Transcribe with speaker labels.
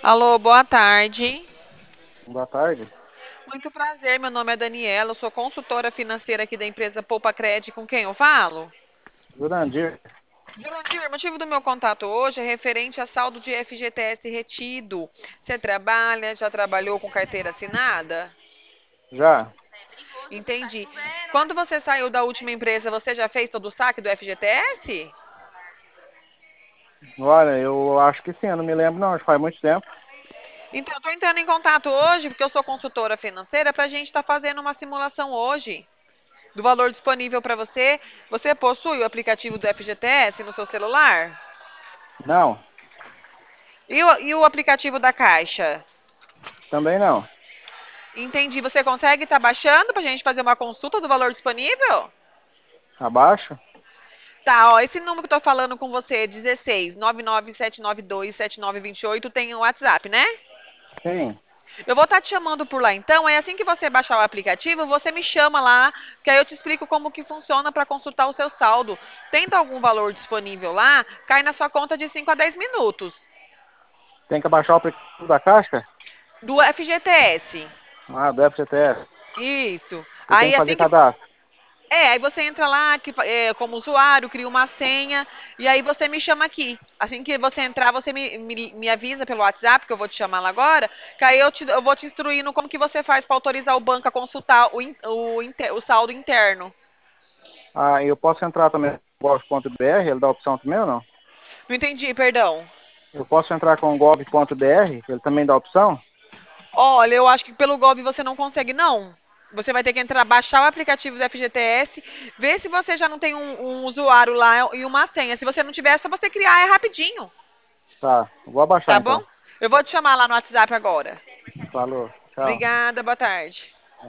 Speaker 1: Alô, boa tarde.
Speaker 2: Boa tarde.
Speaker 1: Muito prazer, meu nome é Daniela, eu sou consultora financeira aqui da empresa Poupa Cred, com quem eu falo?
Speaker 2: Jurandir,
Speaker 1: Jurandir, o motivo do meu contato hoje é referente a saldo de FGTS retido. Você trabalha, já trabalhou com carteira assinada?
Speaker 2: já?
Speaker 1: Entendi. Quando você saiu da última empresa, você já fez todo o saque do FGTS?
Speaker 2: Olha, eu acho que sim, eu não me lembro não, acho que faz muito tempo.
Speaker 1: Então, eu estou entrando em contato hoje, porque eu sou consultora financeira, para a gente estar fazendo uma simulação hoje do valor disponível para você. Você possui o aplicativo do FGTS no seu celular?
Speaker 2: Não,
Speaker 1: E o aplicativo da Caixa?
Speaker 2: também não.
Speaker 1: Entendi. Você consegue estar baixando para a gente fazer uma consulta do valor disponível?
Speaker 2: Abaixo?
Speaker 1: Tá, ó, esse número que eu tô falando com você, 16 99792 7928, tem o WhatsApp, né?
Speaker 2: Sim.
Speaker 1: Eu vou estar te chamando por lá então, é assim que você baixar o aplicativo, você me chama lá, que aí eu te explico como que funciona para consultar o seu saldo. Tendo algum valor disponível lá, cai na sua conta de 5 a 10 minutos.
Speaker 2: Tem que abaixar o aplicativo da Caixa?
Speaker 1: Do FGTS.
Speaker 2: Ah, do FGTS.
Speaker 1: Isso.
Speaker 2: E tem
Speaker 1: Aí
Speaker 2: que fazer
Speaker 1: assim que
Speaker 2: cadastro.
Speaker 1: aí você entra lá como usuário, cria uma senha e aí você me chama aqui. Assim que você entrar, você me avisa pelo WhatsApp, que eu vou te chamar lá agora, que aí eu vou te instruindo como que você faz para autorizar o banco a consultar o saldo interno.
Speaker 2: Ah, e eu posso entrar também no gov.br, ele dá opção também ou não?
Speaker 1: Não entendi, perdão.
Speaker 2: Eu posso entrar com o gov.br, ele também dá opção?
Speaker 1: Olha, eu acho que pelo Gov você não consegue, não. Você vai ter que entrar, baixar o aplicativo do FGTS, ver se você já não tem um usuário lá e uma senha. Se você não tiver, é só você criar, é rapidinho.
Speaker 2: Tá, vou abaixar
Speaker 1: Tá bom?
Speaker 2: então.
Speaker 1: Eu vou te chamar lá no WhatsApp agora.
Speaker 2: Falou, tchau.
Speaker 1: Obrigada, boa tarde.